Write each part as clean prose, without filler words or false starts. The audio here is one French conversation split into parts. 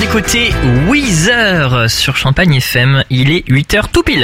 écouter Weezer sur Champagne FM. Il est 8h tout pile.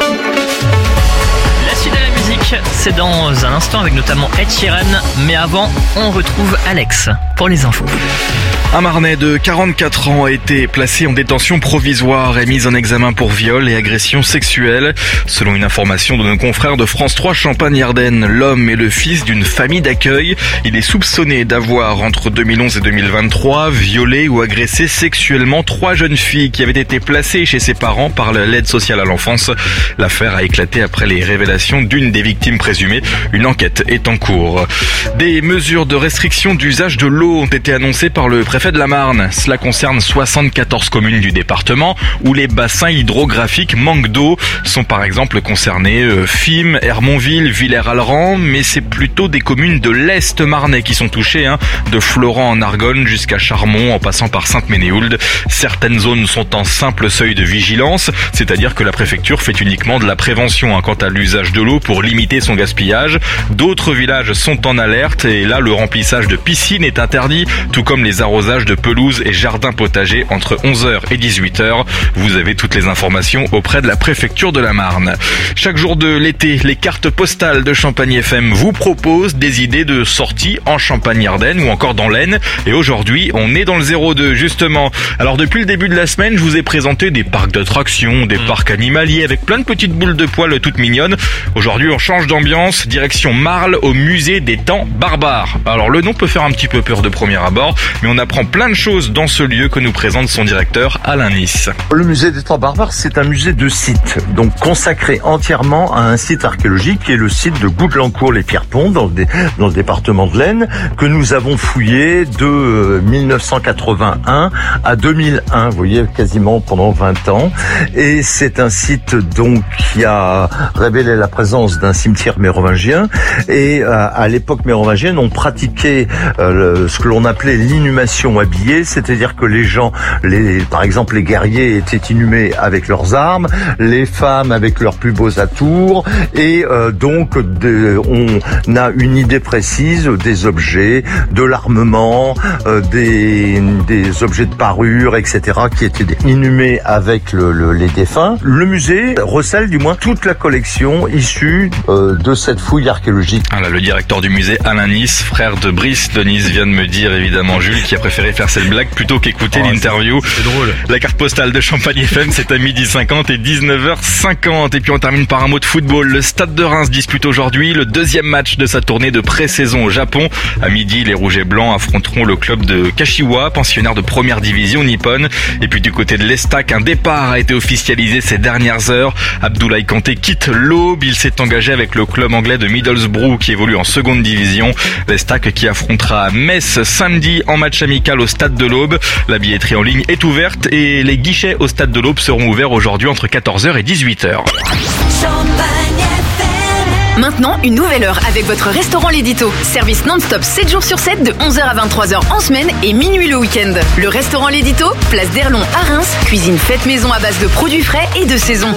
La suite de la musique, c'est dans un instant avec notamment Ed Sheeran. Mais avant, on retrouve Alex pour les infos. Un Marnais de 44 ans a été placé en détention provisoire et mis en examen pour viol et agression sexuelle. Selon une information de nos confrères de France 3 Champagne-Ardenne, l'homme est le fils d'une famille d'accueil. Il est soupçonné d'avoir, entre 2011 et 2023, violé ou agressé sexuellement 3 jeunes filles qui avaient été placées chez ses parents par l'aide sociale à l'enfance. L'affaire a éclaté après les révélations d'une des victimes présumées. Une enquête est en cours. Des mesures de restriction d'usage de l'eau ont été annoncées par le préfet de la Marne. Cela concerne 74 communes du département où les bassins hydrographiques manquent d'eau. Sont par exemple concernés Fismes, Hermonville, Villers-Alran, mais c'est plutôt des communes de l'Est marnais qui sont touchées, de Florent en Argonne jusqu'à Charmont en passant par Sainte-Ménéhould. Certaines zones sont en simple seuil de vigilance, c'est-à-dire que la préfecture fait uniquement de la prévention quant à l'usage de l'eau pour limiter son gaspillage. D'autres villages sont en alerte et là le remplissage de piscines est interdit, tout comme les arrosages de pelouse et jardins potagers entre 11h et 18h. Vous avez toutes les informations auprès de la préfecture de la Marne. Chaque jour de l'été, les cartes postales de Champagne FM vous proposent des idées de sorties en Champagne-Ardenne ou encore dans l'Aisne. Et aujourd'hui, on est dans le 02 justement. Alors depuis le début de la semaine, je vous ai présenté des parcs d'attractions, des parcs animaliers avec plein de petites boules de poils toutes mignonnes. Aujourd'hui, on change d'ambiance, direction Marle au musée des temps barbares. Alors le nom peut faire un petit peu peur de premier abord, mais on apprend plein de choses dans ce lieu que nous présente son directeur Alain Nice. Le musée des temps barbares, c'est un musée de site, donc consacré entièrement à un site archéologique qui est le site de Goutelancourt-les-Pierrepont dans le département de l'Aisne, que nous avons fouillé de 1981 à 2001, vous voyez, quasiment pendant 20 ans. Et c'est un site donc qui a révélé la présence d'un cimetière mérovingien. Et à l'époque mérovingienne, on pratiquait ce que l'on appelait l'inhumation habillée, c'est-à-dire que les gens, par exemple les guerriers étaient inhumés avec leurs armes, les femmes avec leurs plus beaux atours, et donc on a une idée précise des objets, de l'armement, des objets de parure, etc., qui étaient inhumés avec les défunts. Le musée recèle du moins toute la collection issue de cette fouille archéologique. Voilà, le directeur du musée Alain Nice, frère de Brice de Nice, vient de me dire évidemment Jules qui a préféré faire cette blague plutôt qu'écouter l'interview. C'est drôle. La carte postale de Champagne FM, c'est à 12h50 et 19h50. Et puis on termine par un mot de football. Le Stade de Reims dispute aujourd'hui le deuxième match de sa tournée de pré-saison au Japon. À midi, les Rouges et Blancs affronteront le club de Kashiwa, pensionnaire de première division nippone. Et puis du côté de l'Estac, un départ a été officialisé ces dernières heures. Abdoulaye Kanté quitte l'Aube. Il s'est engagé avec le club anglais de Middlesbrough qui évolue en seconde division. L'Estac qui affrontera Metz samedi en match amical au Stade de l'Aube. La billetterie en ligne est ouverte et les guichets au Stade de l'Aube seront ouverts aujourd'hui entre 14h et 18h. Maintenant, une nouvelle heure avec votre restaurant L'Édito. Service non-stop 7 jours sur 7 de 11h à 23h en semaine et minuit le week-end. Le restaurant L'Édito, place d'Erlon à Reims, cuisine faite maison à base de produits frais et de saison.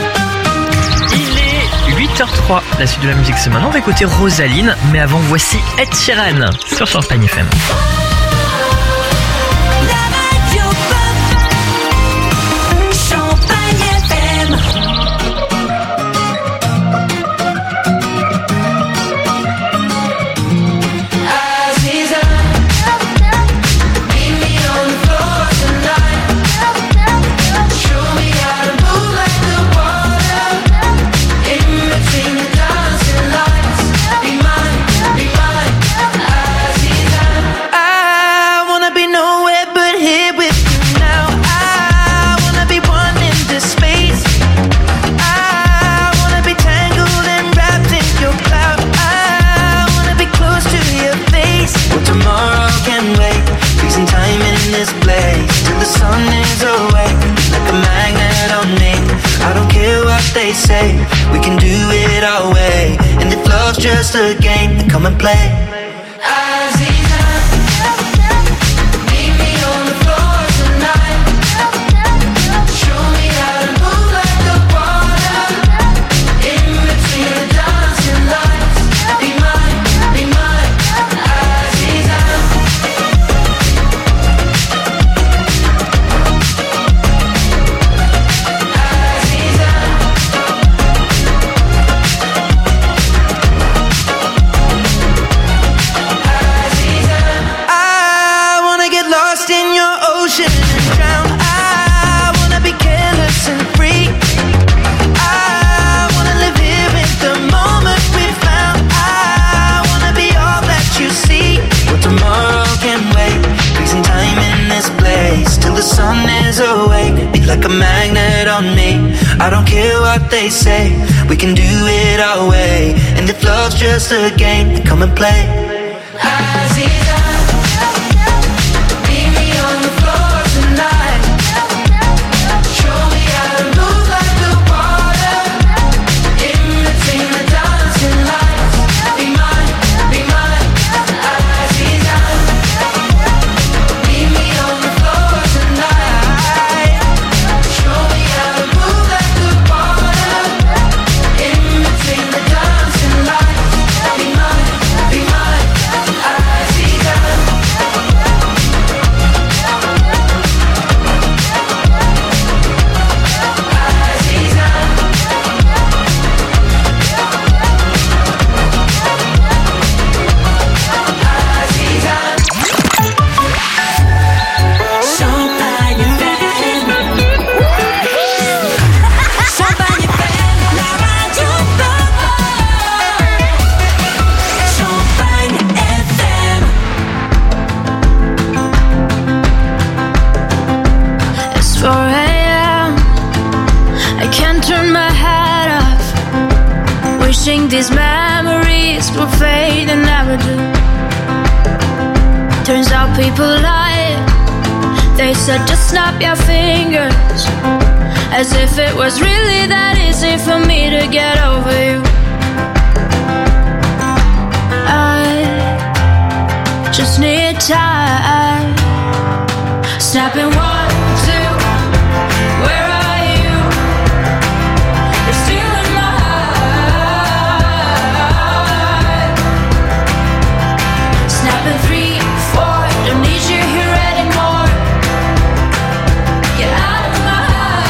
Il est 8h03. La suite de la musique, c'est maintenant. On va écouter Rosaline, mais avant, voici Ed Sheeran sur Champagne FM. They say we can do it our way, and if love's just a game, then come and play. what they say. We can do it our way. And if love's just a game, then come and play. Meet me on the floor tonight. Show me how to move like the water. In between the dancing lights. Be mine, be mine. Meet me on the floor tonight. Show me how to move like the water. In between the dancing lights. Be mine, be mine. It's 4 a.m. I can't turn my head off. Wishing these memories will fade and never do. Turns out people lie. They said just snap your fingers. As if it was really that easy for me to get over you. I just need time. Snapping 1, 2. Where are you? You're still in my heart. Snapping 3, 4. Don't need you here anymore. Get out of my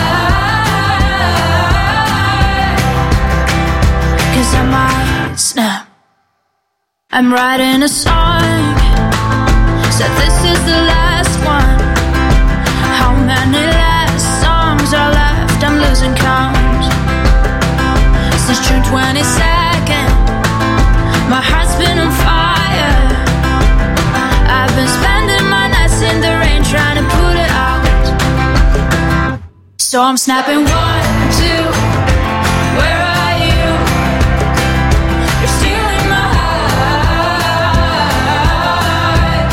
heart. 'Cause I might snap. I'm writing a song. Said this is the last one. How many last songs are left? I'm losing count. Since June 22nd, my heart's been on fire. I've been spending my nights in the rain trying to put it out. So I'm snapping 1, 2. Where are you? You're still in my heart.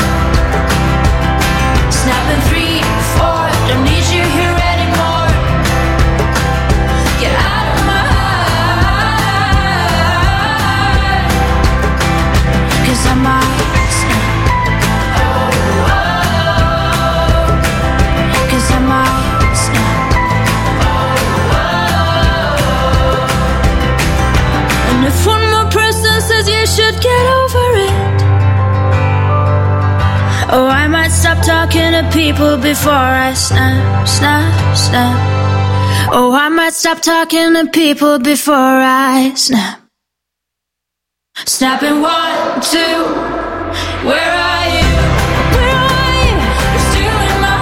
Snapping 3, 4. Don't need you here anymore. Get out of my heart. 'Cause I might snap. 'Cause I might snap. And if one more person says you should get over it, oh, I might stop talking to people before I snap, snap, snap. Oh, I might stop talking to people before I snap. Snapping 1, 2. Where are you? Where are you? You're still in my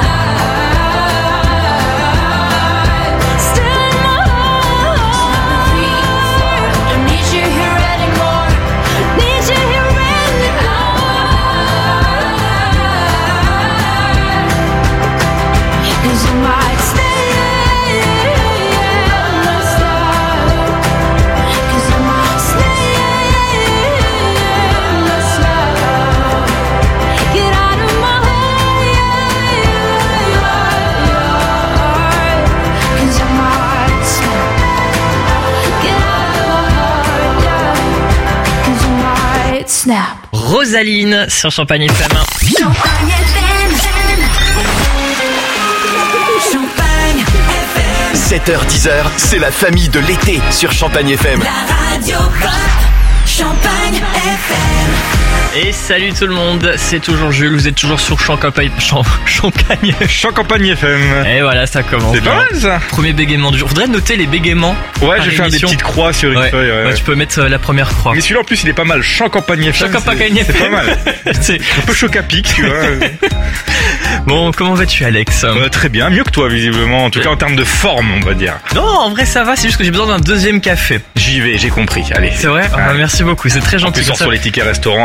heart. Still in my heart. 3, 4. Don't need you here anymore. Need you here anymore. 'Cause I might stay. 'Cause I might stay. Get out of my heart. 'Cause I might snap. Get out of my heart, yeah. 'Cause I might snap. Rosaline sur Champagne FM. Champagne FM. Champagne FM. 7h-10h, c'est la famille de l'été sur Champagne FM. La radio pop. Champagne FM. Et salut tout le monde, c'est toujours Jules, vous êtes toujours sur Champagne. Champagne FM. Et voilà, ça commence. C'est pas mal ça. Premier bégaiement du jour. Faudrait noter les bégaiements. Ouais, par je vais faire des émission. petites croix sur une feuille. Ouais. Ouais, tu peux mettre la première croix. Mais celui-là en plus il est pas mal. Champagne FM. Champagne c'est FM. pas mal. C'est Un peu choc à pic, tu vois. Bon, comment vas-tu, Alex? Très bien, mieux que toi visiblement. En tout cas en termes de forme, on va dire. Non, en vrai ça va, c'est juste que j'ai besoin d'un deuxième café. J'y vais, j'ai compris. Allez. C'est vrai? Ah, bah, merci beaucoup, c'est très En gentil. plus, on comme ça. sur les tickets restaurants là à l'instant.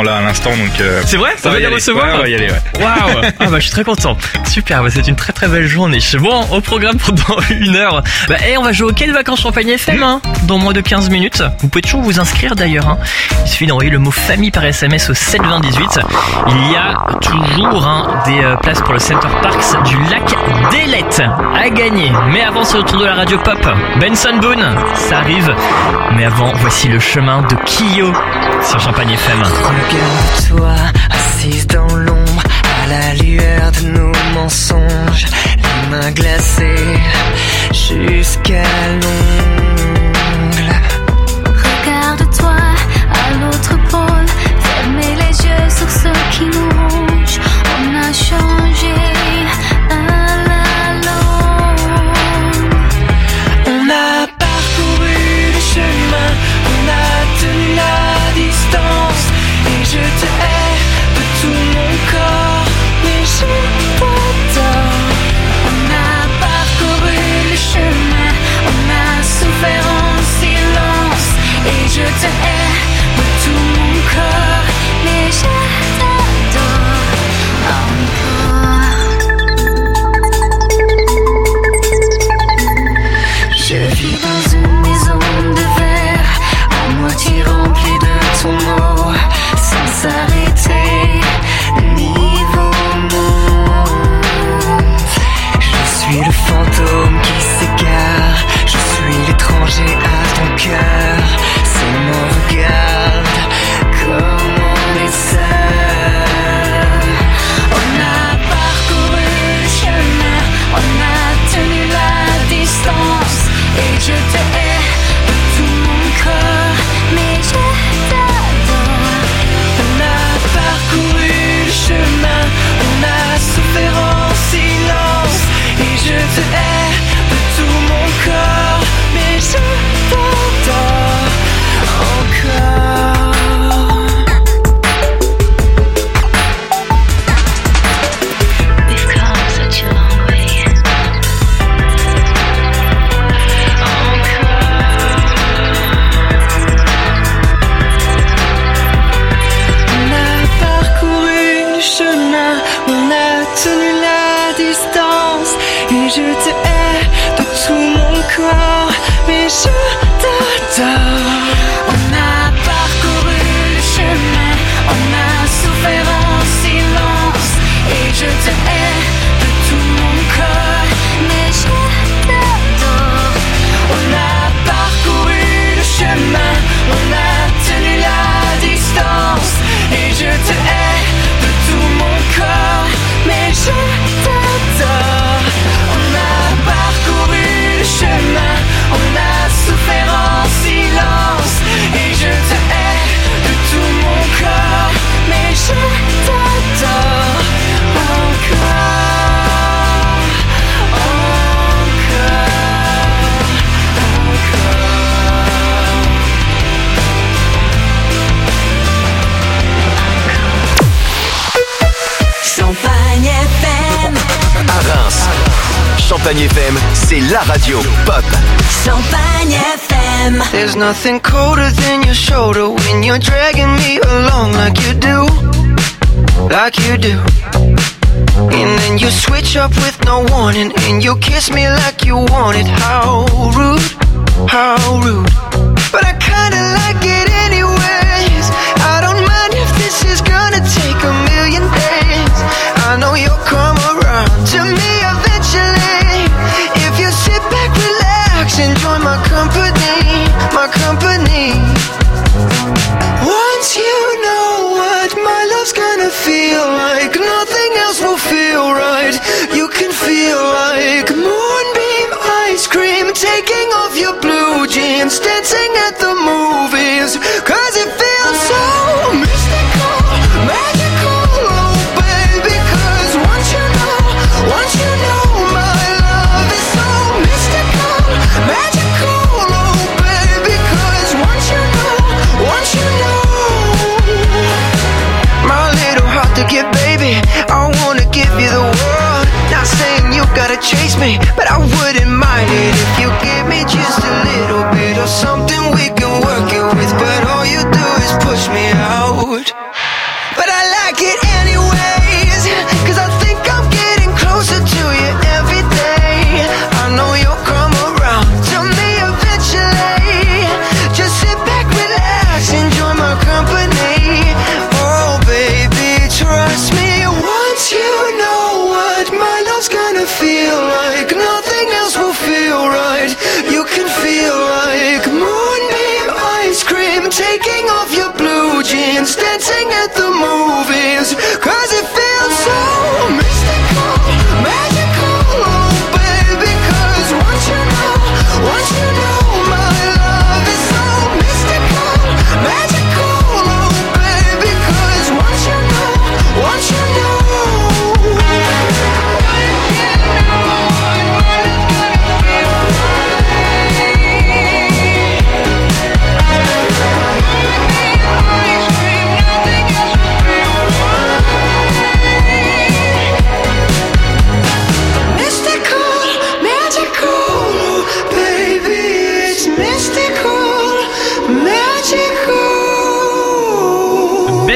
l'instant, donc C'est vrai? Ça va y recevoir? Ouais, on va y aller, ouais. Waouh! Ah bah je suis très content. Super, bah, c'est une très très belle journée. Bon, au programme pendant 1 heure. Et on va jouer au Quai de Vacances Champagne FM hein, dans moins de 15 minutes. Vous pouvez toujours vous inscrire d'ailleurs. Hein. Il suffit d'envoyer le mot famille par SMS au 72018. Il y a toujours des places pour le Center Parks du lac d'Elette à gagner. Mais avant, c'est le tour de la radio pop. Benson Boone, ça arrive. Mais avant, voici le chemin de Kyo sur Champagne FM. Regarde-toi, assise dans l'ombre, à la lueur de nos mensonges, les mains glacées jusqu'à l'ongle. Regarde-toi à l'autre pôle, fermez les yeux sur ce qui nous ronge. On a changé à la longue. On a parcouru le chemin, on a tenu la distance, et je te hais de tout mon corps, mais je t'adore. On a parcouru le chemin, on a souffert en silence, et je te hais de tout mon corps, mais je t'adore encore. Je vis dans une maison de verre, à moitié remplie de ton mot, sans s'arrêter, niveau monde. Je suis le fantôme qui s'égare, je suis l'étranger à ton cœur. Seulement regarde comme on est seul. On a parcouru le chemin, on a tenu la distance, et je te hais de tout mon corps, mais je t'adore. On a parcouru le chemin, on a souffert en silence, et je te hais de tout mon corps, mais je t'adore encore. We've come such a long way. On a parcouru le chemin, on a tenu la distance, et je te hais de tout mon corps, mais je t'adore. On a parcouru le chemin, on a souffert en silence, et je te hais de tout mon corps, mais je t'adore. On a parcouru le chemin, on a tenu la distance, et je te hais de tout mon corps, mais je t'adore. On a parcouru le chemin, on a souffert en silence, et je te hais de tout mon corps, mais je t'adore encore, Champagne FM. À Reims, Champagne FM, c'est la radio pop. Champagne FM. There's nothing colder than your shoulder when you're dragging me along like you do, like you do. And then you switch up with no warning, and you kiss me like you want it. How rude, how rude. But I kinda like it anyways. I don't mind if this is gonna take a million days. I know you'll come around to me eventually. If you sit back, relax, enjoy my company, my company. Once you know what my love's gonna feel like, nothing else will feel right. You can feel like moonbeam ice cream, taking off your blue jeans, dancing at the movies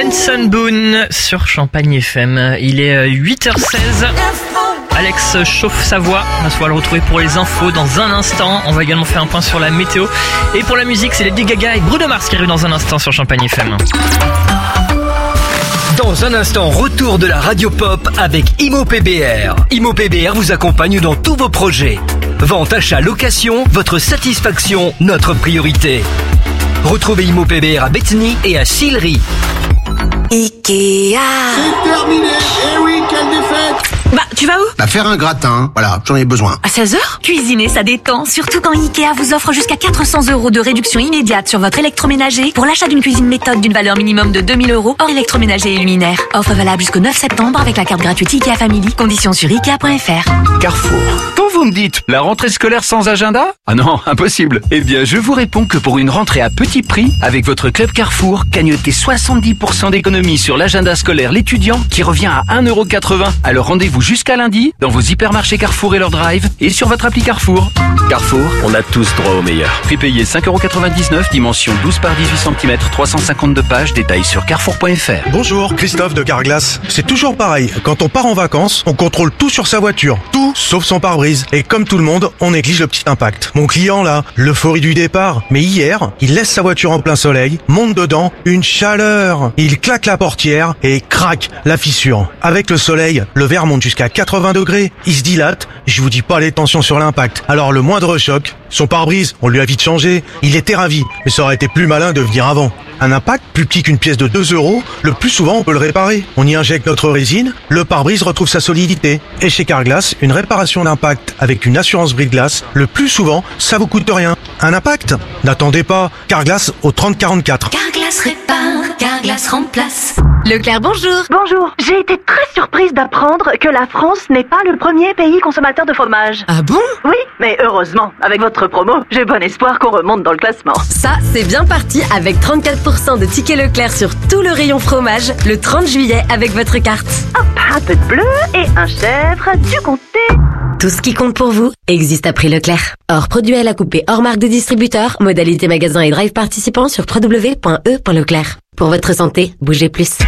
Benson Boone sur Champagne FM. Il est 8h16. Alex chauffe sa voix. On va le retrouver pour les infos dans un instant. On va également faire un point sur la météo. Et pour la musique, c'est Lady Gaga et Bruno Mars qui arrivent dans un instant sur Champagne FM. Dans un instant, retour de la radio pop avec IMO-PBR. IMO-PBR vous accompagne dans tous vos projets. Vente, achat, location, votre satisfaction, notre priorité. Retrouvez IMO-PBR à Bethany et à Sillery. Ikea. C'est terminé. Eh oui, quelle défaite. Bah, tu vas où? Faire un gratin. Voilà, j'en ai besoin. À 16h? Cuisiner, ça détend. Surtout quand Ikea vous offre jusqu'à 400 € de réduction immédiate sur votre électroménager pour l'achat d'une cuisine méthode d'une valeur minimum de 2 000 € hors électroménager et luminaire. Offre valable jusqu'au 9 septembre avec la carte gratuite Ikea Family. Conditions sur Ikea.fr. Carrefour. Quand vous me dites la rentrée scolaire sans agenda? Ah non, impossible. Eh bien, je vous réponds que pour une rentrée à petit prix, avec votre club Carrefour, gagnotez 70% d'économie sur l'agenda scolaire l'étudiant qui revient à 1,80 €. Alors rendez-vous jusqu'à lundi dans vos hypermarchés Carrefour et leur drive et sur votre appli Carrefour. Carrefour, on a tous droit au meilleur. Prix payé 5,99 €, dimension 12 par 18 cm, 352 pages, détails sur carrefour.fr. Bonjour, Christophe de Carglass. C'est toujours pareil, quand on part en vacances, on contrôle tout sur sa voiture. Tout, sauf son pare-brise. Et comme tout le monde, on néglige le petit impact. Mon client là, l'euphorie du départ. Mais hier, il laisse sa voiture en plein soleil, monte dedans, une chaleur. Il claque la portière et craque la fissure. Avec le soleil, le verre monte jusqu'à 80 degrés. Il se dilate, je vous dis pas les tensions sur l'impact. Alors le moindre choc, son pare-brise, on lui a vite changé. Il était ravi, mais ça aurait été plus malin de venir avant. Un impact plus petit qu'une pièce de 2 €, le plus souvent on peut le réparer. On y injecte notre résine, le pare-brise retrouve sa solidité. Et chez Carglass, une réparation d'impact avec une assurance brise-glace, le plus souvent, ça vous coûte rien. Un impact? N'attendez pas, Carglass au 3044. Carglass répare, Carglass remplace. Leclerc, bonjour. Bonjour. J'ai été très surprise d'apprendre que la France n'est pas le premier pays consommateur de fromage. Ah bon? Oui, mais heureusement, avec votre promo, j'ai bon espoir qu'on remonte dans le classement. Ça, c'est bien parti avec 34% de tickets Leclerc sur tout le rayon fromage le 30 juillet avec votre carte. Hop, un peu de bleu et un chèvre, du comté. Tout ce qui compte pour vous existe à prix Leclerc. Hors produit à la coupée, hors marque de distributeur, modalité magasin et drive participant sur www.e.leclerc. Pour votre santé, bougez plus.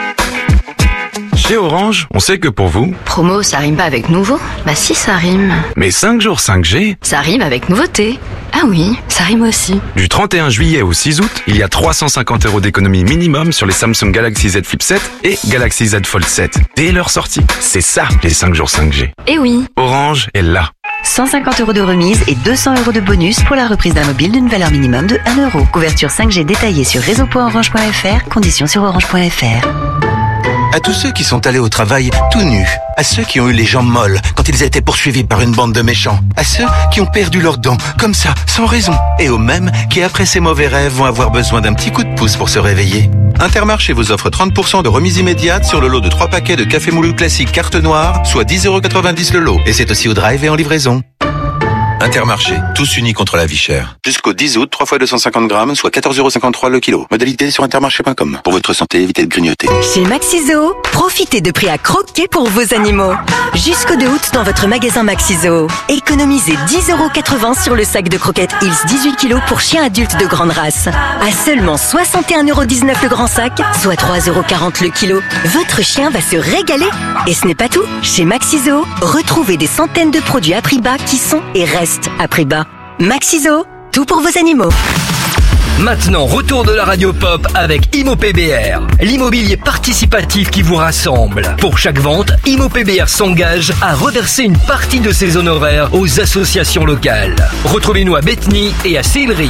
Chez Orange, on sait que pour vous... Promo, ça rime pas avec nouveau? Bah si, ça rime. Mais 5 jours 5G... Ça rime avec nouveauté. Ah oui, ça rime aussi. Du 31 juillet au 6 août, il y a 350 € d'économie minimum sur les Samsung Galaxy Z Flip 7 et Galaxy Z Fold 7. Dès leur sortie. C'est ça, les 5 jours 5G. Eh oui. Orange est là. 150 € de remise et 200 € de bonus pour la reprise d'un mobile d'une valeur minimum de 1 €. Couverture 5G détaillée sur réseau.orange.fr, conditions sur orange.fr. À tous ceux qui sont allés au travail tout nus, à ceux qui ont eu les jambes molles quand ils étaient poursuivis par une bande de méchants, à ceux qui ont perdu leurs dents, comme ça, sans raison, et aux mêmes qui, après ces mauvais rêves, vont avoir besoin d'un petit coup de pouce pour se réveiller. Intermarché vous offre 30% de remise immédiate sur le lot de 3 paquets de café moulu classique carte noire, soit 10,90 € le lot. Et c'est aussi au drive et en livraison. Intermarché, tous unis contre la vie chère. Jusqu'au 10 août, 3 fois 250 grammes, soit 14,53 € le kilo. Modalité sur intermarché.com. Pour votre santé, évitez de grignoter. Chez Maxi-Zoo, profitez de prix à croquer pour vos animaux. Jusqu'au 2 août dans votre magasin Maxi-Zoo. Économisez 10,80 € sur le sac de croquettes Hills 18 kg pour chiens adultes de grande race. À seulement 61,19 € le grand sac, soit 3,40 € le kilo. Votre chien va se régaler. Et ce n'est pas tout. Chez Maxi-Zoo, retrouvez des centaines de produits à prix bas qui sont et restent à prix bas. Maxi-Zoo, tout pour vos animaux. Maintenant, retour de la radio pop avec IMO-PBR, l'immobilier participatif qui vous rassemble. Pour chaque vente, IMO-PBR s'engage à reverser une partie de ses honoraires aux associations locales. Retrouvez-nous à Bethany et à Sillery.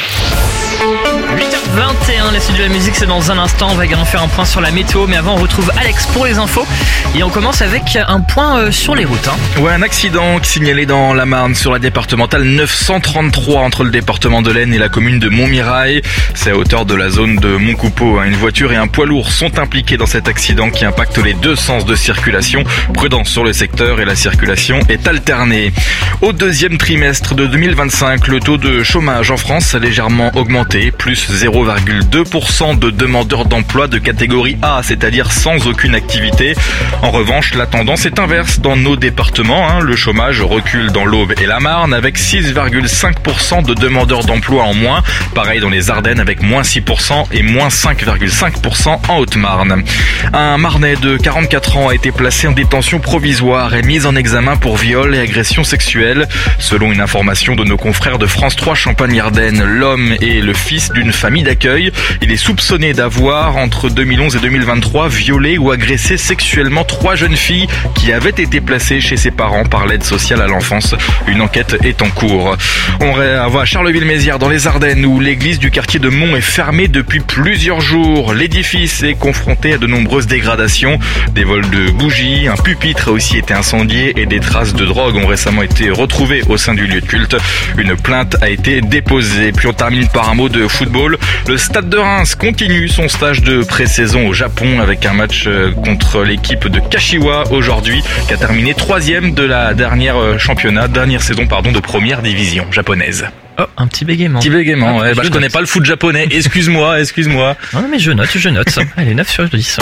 8h21, la suite de la musique, c'est dans un instant. On va également faire un point sur la météo, mais avant on retrouve Alex pour les infos. Et on commence avec un point sur les routes. Ouais, un accident signalé dans la Marne sur la départementale 933 entre le département de l'Aisne et la commune de Montmirail. C'est à hauteur de la zone de Montcoupeau. Une voiture et un poids lourd sont impliqués dans cet accident qui impacte les deux sens de circulation. Prudence sur le secteur et la circulation est alternée. Au deuxième trimestre de 2025, le taux de chômage en France a légèrement augmenté, plus 0,5 0,2% de demandeurs d'emploi de catégorie A, c'est-à-dire sans aucune activité. En revanche, la tendance est inverse dans nos départements. Le chômage recule dans l'Aube et la Marne avec 6,5% de demandeurs d'emploi en moins. Pareil dans les Ardennes avec moins 6% et moins 5,5% en Haute-Marne. Un Marnais de 44 ans a été placé en détention provisoire et mis en examen pour viol et agression sexuelle. Selon une information de nos confrères de France 3 Champagne-Ardenne, l'homme est le fils d'une famille d'accueil. Il est soupçonné d'avoir, entre 2011 et 2023, violé ou agressé sexuellement 3 jeunes filles qui avaient été placées chez ses parents par l'aide sociale à l'enfance. Une enquête est en cours. On va à Charleville-Mézières dans les Ardennes où l'église du quartier de Mont est fermée depuis plusieurs jours. L'édifice est confronté à de nombreuses dégradations. Des vols de bougies, un pupitre a aussi été incendié et des traces de drogue ont récemment été retrouvées au sein du lieu de culte. Une plainte a été déposée. Puis on termine par un mot de football. Le Stade de Reims continue son stage de pré-saison au Japon avec un match contre l'équipe de Kashiwa aujourd'hui qui a terminé 3e de la dernière saison de première division japonaise. Oh, un petit bégaiement. Ouais, je connais pas le foot japonais. Excuse-moi. Non, mais je note. Allez, 9 sur 10.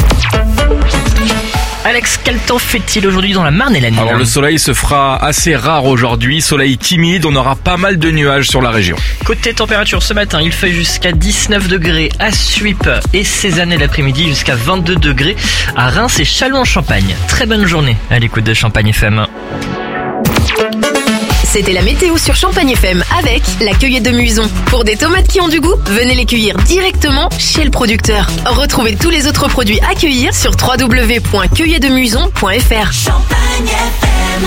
Alex, quel temps fait-il aujourd'hui dans la Marne et la Nive? Alors le soleil se fera assez rare aujourd'hui, soleil timide, on aura pas mal de nuages sur la région. Côté température, ce matin, il fait jusqu'à 19 degrés à Suippes et Cézanne l'après-midi, jusqu'à 22 degrés à Reims et Châlons-en-Champagne. Très bonne journée à l'écoute de Champagne FM. C'était la météo sur Champagne FM avec la cueillette de Muson. Pour des tomates qui ont du goût, venez les cueillir directement chez le producteur. Retrouvez tous les autres produits à cueillir sur www.cueilletdemuson.fr. Champagne FM.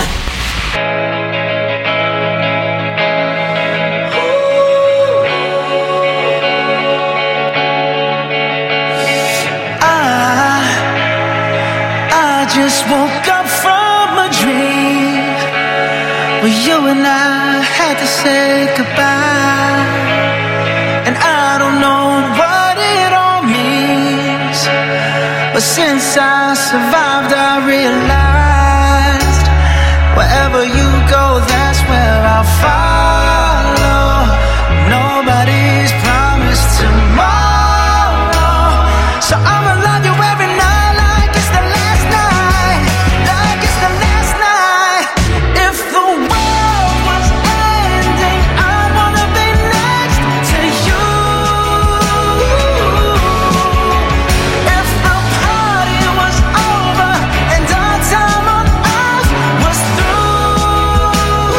I just woke up from a dream. Well, you and I had to say goodbye. And I don't know what it all means, but since I survived I realized wherever you go, that's where I'll follow. Nobody's promised tomorrow, so I'ma love you every night like it's the last night, like it's the last night. If the world was ending, I wanna be next to you. If the party was over and our time on earth was through,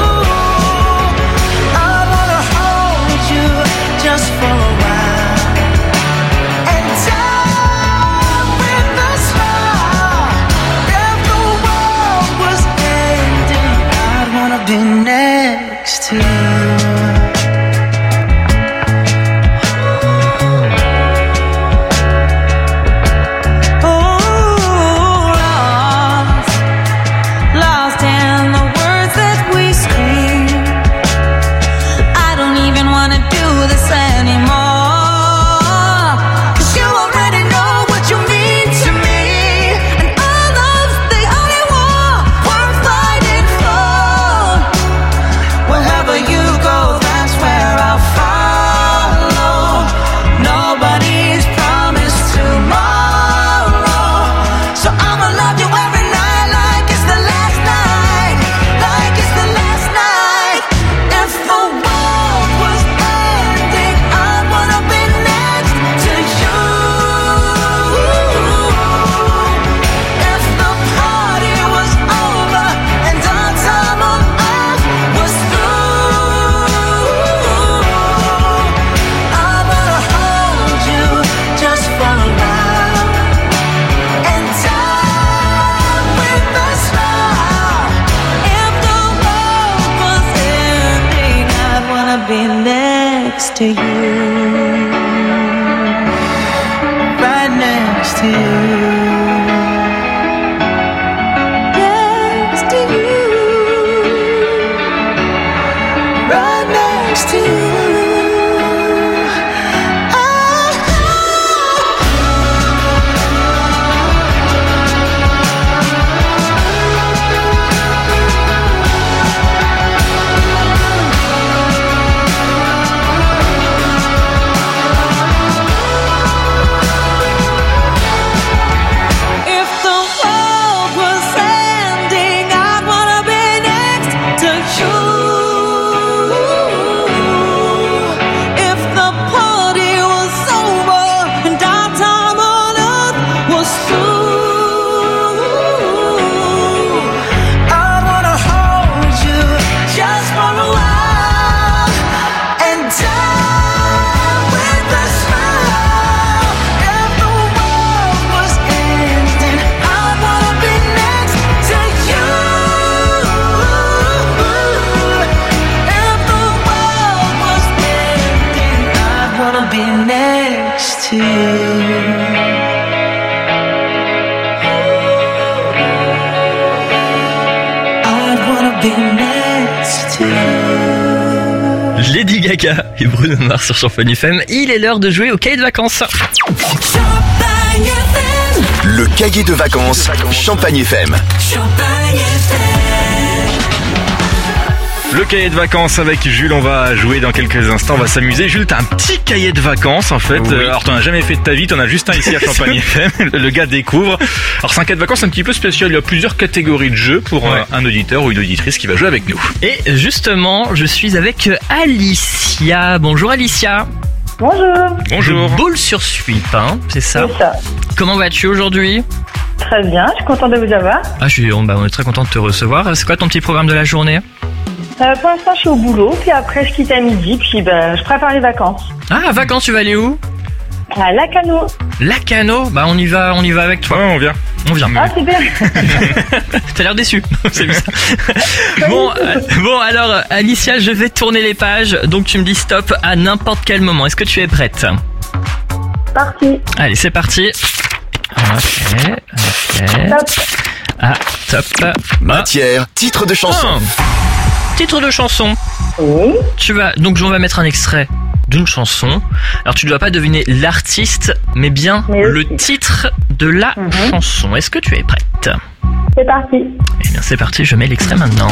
I wanna hold you just for a while and die with a smile. If the world was ending, I'd wanna be next to you. Lost in the words that we scream. I don't even wanna do this anymore, 'cause you already know what you mean to me, and our love's the only war worth fighting for. Wherever you go, that's where I'll follow. Nobody's promised tomorrow, so I'ma love you every night like it's the last night, like it's the last night. If the world was ending, I wanna be next to you. If the party was over and our time on earth was through, I wanna hold you just for a while and die with a smile. If the world was ending, I'd wanna be next to you, Right next to you. next to you. Right next to you. next to you. I'd wanna be next to you. Lady Gaga et Bruno Mars sur Champagne FM. Il est l'heure de jouer au cahier de vacances. Le cahier de vacances Champagne FM. Le cahier de vacances avec Jules, on va jouer dans quelques instants, on va s'amuser. Jules, t'as un petit cahier de vacances en fait. Oui. Alors t'en as jamais fait de ta vie, t'en as juste un ici à Champagne FM. Le gars découvre. Alors c'est un cahier de vacances un petit peu spécial, il y a plusieurs catégories de jeux pour un auditeur ou une auditrice qui va jouer avec nous. Et justement, je suis avec Alicia. Bonjour Alicia. Bonjour. Bonjour. De Boules-sur-Suip, hein, c'est ça? C'est ça. Comment vas-tu aujourd'hui? Très bien, je suis contente de vous avoir. On est très content de te recevoir. C'est quoi ton petit programme de la journée? Pour l'instant, je suis au boulot, puis après, je quitte à midi, puis je prépare les vacances. Ah, vacances, tu vas aller où? À Lacano. Lacano? Bah, on y va avec toi. Ouais, on vient. Ah, c'est bien. T'as l'air déçu. C'est bizarre. Bon, alors, Alicia, je vais tourner les pages. Donc, tu me dis stop à n'importe quel moment. Est-ce que tu es prête? Parti. Allez, c'est parti. Ok. Top. Ah, top. Matière, titre de chanson. Titre de chanson. Oui. On va mettre un extrait d'une chanson. Alors tu ne dois pas deviner l'artiste, mais bien le titre de la chanson. Est-ce que tu es prête? C'est parti. Eh bien c'est parti, je mets l'extrait maintenant.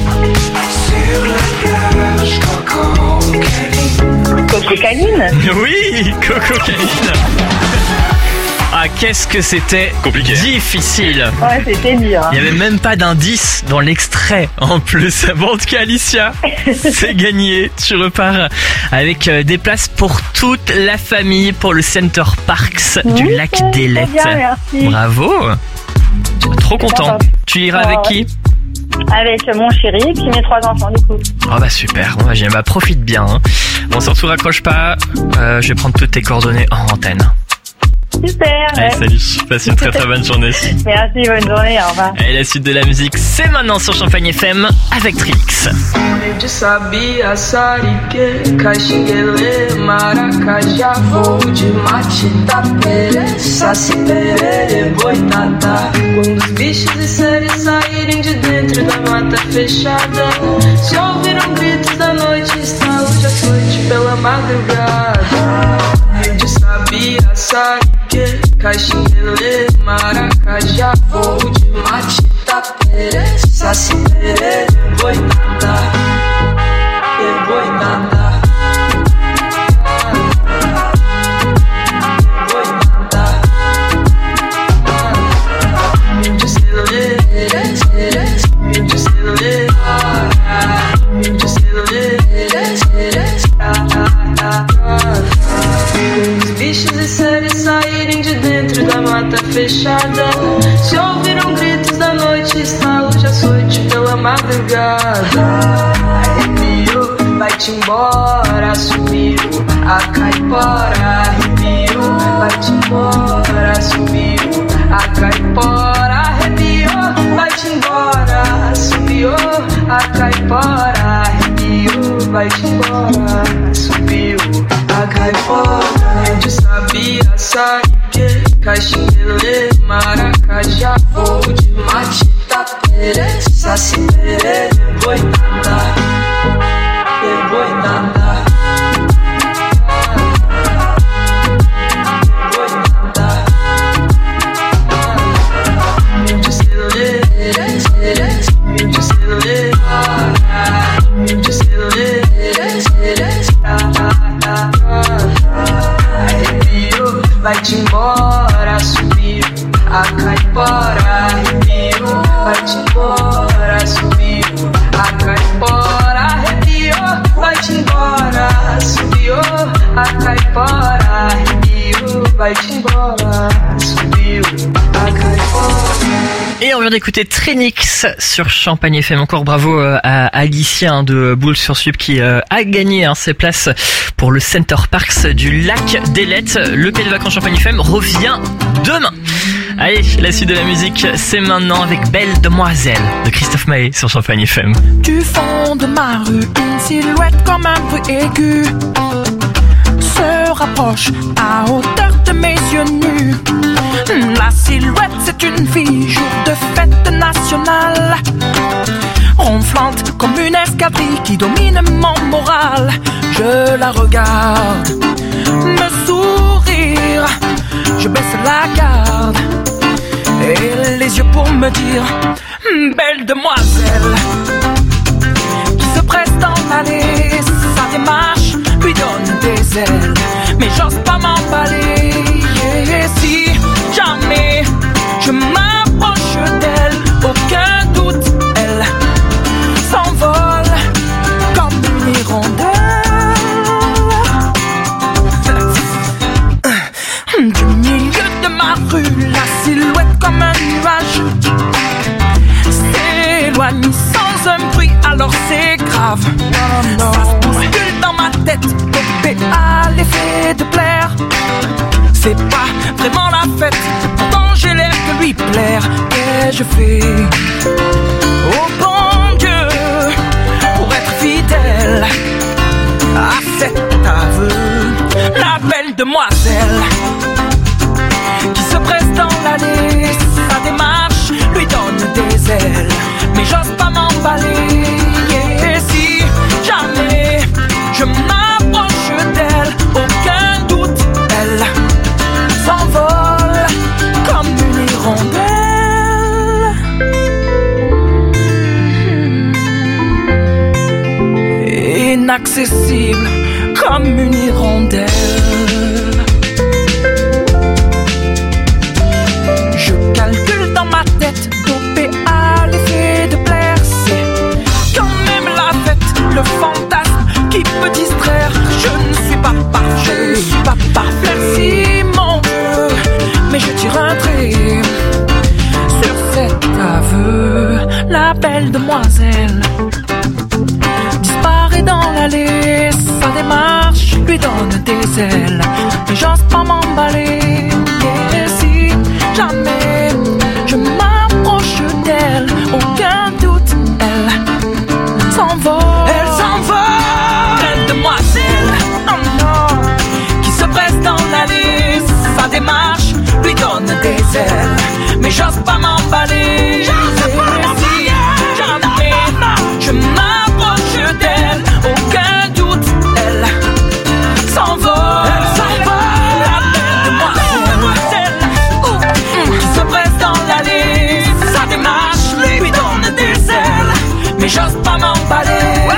Coco Caline. Oui, Coco Caline. Ah, qu'est-ce que c'était compliqué, Ouais, difficile. c'était dur. Il n'y avait même pas d'indice dans l'extrait en plus. Bon, en tout cas, Alicia, c'est gagné. Tu repars avec des places pour toute la famille pour le Center Parks du lac d'Elette. Merci. Bravo. Trop content. Tu iras avec qui? Avec mon chéri et puis mes 3 enfants du coup. Oh bah super, bah profite bien. Hein. Bon, surtout raccroche pas. Je vais prendre toutes tes coordonnées en antenne. Super. Allez, salut, passe une très très bonne journée. Merci, bonne journée, au revoir. Et la suite de la musique, c'est maintenant sur Champagne FM avec Trilix. De sabia, sarique, caxinguele, maracajá, voo de mate, tapere, saci, perere, boitatá. Quando os bichos e seres saírem de dentro da mata fechada, se ouviram gritos da noite, estalo de açoite pela madrugada. De sabia, sarique, caxinguele, maracajá, voo de mate, tapere, saci, perere, boitatá. Os bichos e seres saírem de dentro da mata fechada, se ouviram gritos da noite, estalo de açoite pela madrugada. Arrepio, vai-te embora, sumiu a caipora. Arrepio, vai-te embora, sumiu a caipora. Arrepio, vai-te embora, sumiu a caipora. Arrepio, vai-te embora, sumiu a caipora. De sabia, sarique, caxinguele, maracajá, voo de mate, tapere, saci, perere, boitatá, boitatá. Vai-te embora, subiu a caipora. Arrepio, vai-te embora, subiu a caipora. Arrepio, vai-te embora, subiu a caipora. Arrepio, vai-te embora, subiu a caipora. Et on vient d'écouter Trinix sur Champagne FM. Encore bravo à Alicia de Boules-sur-Suip qui a gagné ses places pour le Center Parks du lac d'Elette. Le cahier de vacances Champagne FM revient demain. Allez, la suite de la musique, c'est maintenant avec Belle Demoiselle de Christophe Maé sur Champagne FM. Du fond de ma rue, une silhouette comme un bruit aigu se rapproche à hauteur de mes yeux nus. La silhouette, c'est une fille, jour de fête nationale. Ronflante comme une escadrille qui domine mon moral. Je la regarde, me sourire, je baisse la garde et les yeux pour me dire: belle demoiselle, qui se presse dans l'allée. Sa démarche lui donne des ailes, mais j'ose pas m'emballer. Et si jamais je m'approche d'elle, aucun doute, elle s'envole comme une hirondelle. Du milieu de ma rue, la silhouette comme un nuage s'éloigne sans un bruit, alors c'est grave. Ça se bouscule dans ma tête, dopé à l'effet de plaire. C'est pas vraiment la fête, pourtant j'ai l'air de lui plaire. Qu'ai-je fait, oh bon Dieu, pour être fidèle à cet aveu? La belle demoiselle qui se presse dans l'allée, sa démarche lui donne des ailes, mais j'ose pas m'emballer. Et si jamais je m'approche d'elle, aucun doute, elle s'envole comme une hirondelle, inaccessible comme une hirondelle. Je calcule dans ma tête, dopé à l'effet de plaire. C'est quand même la fête, le fantasme qui peut distraire. Je ne suis pas parfait, je suis pas parfait. Merci mon Dieu, mais je tire un trait sur cet aveu. La belle demoiselle disparaît dans l'allée, sa démarche lui donne des ailes, mais j'ose pas m'emballer. Et si jamais je m'approche d'elle, aucun doute, elle s'envole. Elle s'envole, belle demoiselle, oh non, qui se presse dans l'allée, sa démarche lui donne des ailes, mais j'ose pas m'emballer. Je m'approche d'elle, aucun doute, elle s'envole. Elle s'envole, la belle demoiselle qui se presse dans l'allée, sa démarche lui donne des ailes, mais j'ose pas m'emballer.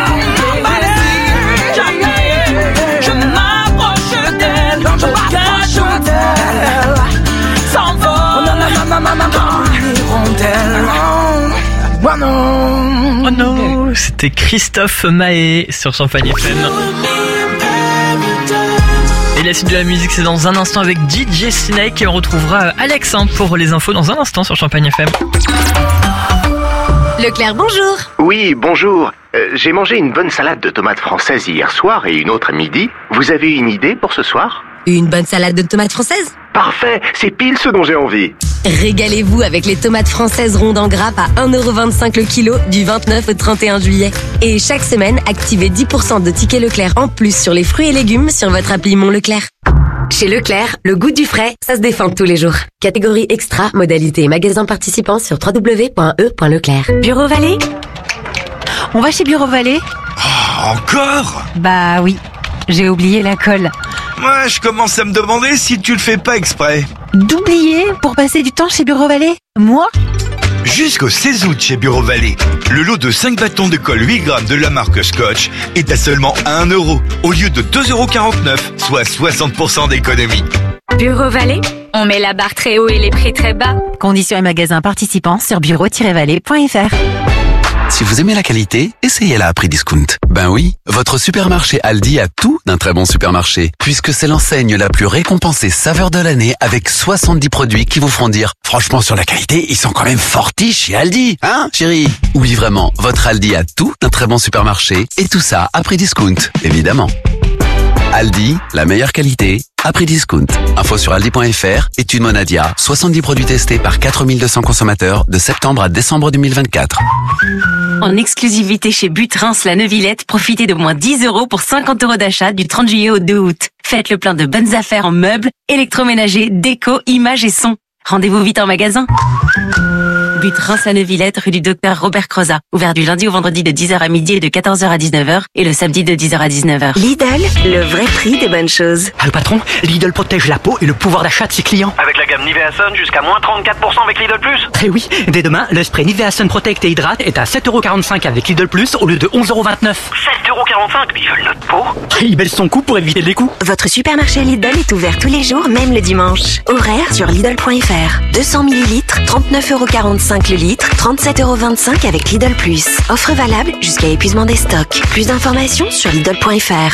Si jamais je m'approche d'elle, aucun doute, elle s'envole comme une hirondelle. Oh non, oh non, c'était Christophe Mahé sur Champagne FM. Et la suite de la musique, c'est dans un instant avec DJ Snake et on retrouvera Alex pour les infos dans un instant sur Champagne FM. Leclerc, bonjour. Oui, bonjour. J'ai mangé une bonne salade de tomates françaises hier soir et une autre à midi. Vous avez une idée pour ce soir ? Une bonne salade de tomates françaises ? Parfait, c'est pile ce dont j'ai envie. Régalez-vous avec les tomates françaises rondes en grappe à 1,25€ le kilo du 29 au 31 juillet. Et chaque semaine, activez 10% de tickets Leclerc en plus sur les fruits et légumes sur votre appli Mon Leclerc. Chez Leclerc, le goût du frais, ça se défend tous les jours. Catégorie extra, modalité et magasin participant sur www.e.leclerc. Bureau Vallée ? On va chez Bureau Vallée ? Oh, encore ? Bah oui, j'ai oublié la colle. Moi, je commence à me demander si tu le fais pas exprès. D'oublier pour passer du temps chez Bureau Vallée ? Moi ? Jusqu'au 16 août chez Bureau Vallée, le lot de 5 bâtons de colle 8 grammes de la marque Scotch est à seulement 1€ au lieu de 2,49€, soit 60% d'économie. Bureau Vallée, on met la barre très haut et les prix très bas. Conditions et magasins participants sur bureau-vallée.fr. Si vous aimez la qualité, essayez-la à prix discount. Ben oui, votre supermarché Aldi a tout d'un très bon supermarché, puisque c'est l'enseigne la plus récompensée saveur de l'année avec 70 produits qui vous feront dire « Franchement, sur la qualité, ils sont quand même fortiches chez Aldi, hein, chérie ?» Oui, vraiment, votre Aldi a tout d'un très bon supermarché, et tout ça à prix discount, évidemment. Aldi, la meilleure qualité, à prix discount. Info sur aldi.fr, étude Monadia, 70 produits testés par 4200 consommateurs de septembre à décembre 2024. En exclusivité chez But Reims la Neuvillette, profitez de moins 10 € pour 50 € d'achat du 30 juillet au 2 août. Faites le plein de bonnes affaires en meubles, électroménager, déco, images et sons. Rendez-vous vite en magasin. But Reims la Neuvillette, rue du Docteur Robert Croza. Ouvert du lundi au vendredi de 10h à midi et de 14h à 19h et le samedi de 10h à 19h. Lidl, le vrai prix des bonnes choses. Ah, le patron, Lidl protège la peau et le pouvoir d'achat de ses clients. Avec la gamme Nivea Sun jusqu'à moins 34% avec Lidl Plus. Eh oui, dès demain, le spray Nivea Sun Protect et Hydrate est à 7,45 € avec Lidl Plus au lieu de 11,29 €. 7,45 €, mais ils veulent notre peau. Il baisse son coût pour éviter les coûts. Votre supermarché Lidl est ouvert tous les jours, même le dimanche. Horaire sur Lidl.fr. 200 ml, 39,45 € le litre, 37,25 € avec Lidl Plus. Offre valable jusqu'à épuisement des stocks. Plus d'informations sur Lidl.fr.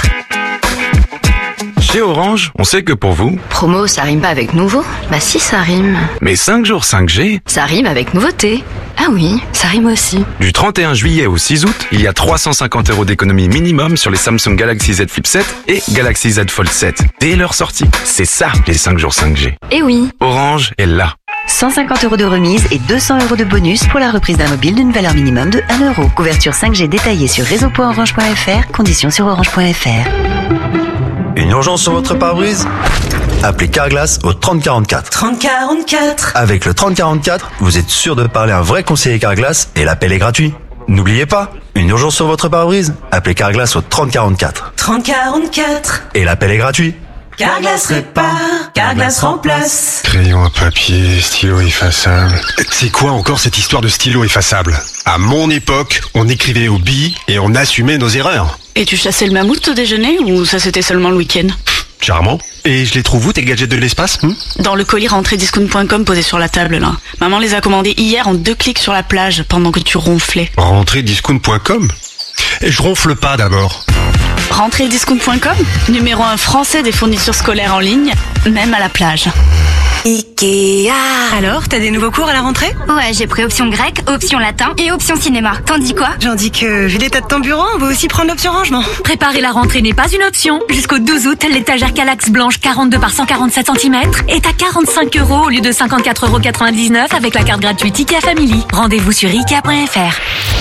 Chez Orange, on sait que pour vous... Promo, ça rime pas avec nouveau? Bah si, ça rime. Mais 5 jours 5G... Ça rime avec nouveauté. Ah oui, ça rime aussi. Du 31 juillet au 6 août, il y a 350 € d'économie minimum sur les Samsung Galaxy Z Flip 7 et Galaxy Z Fold 7. Dès leur sortie. C'est ça, les 5 jours 5G. Eh oui. Orange est là. 150 € de remise et 200 € de bonus pour la reprise d'un mobile d'une valeur minimum de 1 €. Couverture 5G détaillée sur réseau.orange.fr, conditions sur orange.fr. Une urgence sur votre pare-brise? Appelez Carglass au 3044. 3044. Avec le 3044, vous êtes sûr de parler à un vrai conseiller Carglass et l'appel est gratuit. N'oubliez pas, une urgence sur votre pare-brise? Appelez Carglass au 3044. 3044. Et l'appel est gratuit. Carglass répare, Carglass remplace. Crayon à papier, stylo effaçable. C'est quoi encore cette histoire de stylo effaçable? À mon époque, on écrivait aux billes et on assumait nos erreurs. Et tu chassais le mammouth au déjeuner ou ça c'était seulement le week-end? Charmant. Et je les trouve où tes gadgets de l'espace? Dans le colis rentrediscount.com posé sur la table là. Maman les a commandés hier en 2 clics sur la plage pendant que tu ronflais. Rentrediscount.com? Et je ronfle pas d'abord. Rentrediscount.com, numéro 1 français des fournitures scolaires en ligne, même à la plage. Ikea. Alors, t'as des nouveaux cours à la rentrée? Ouais, j'ai pris option grec, option latin et option cinéma. T'en dis quoi? J'en dis que, vu l'état de ton bureau, on va aussi prendre l'option rangement. Préparer la rentrée n'est pas une option. Jusqu'au 12 août, l'étagère Calax blanche 42 par 147 cm est à 45 € au lieu de 54,99 € avec la carte gratuite Ikea Family. Rendez-vous sur Ikea.fr.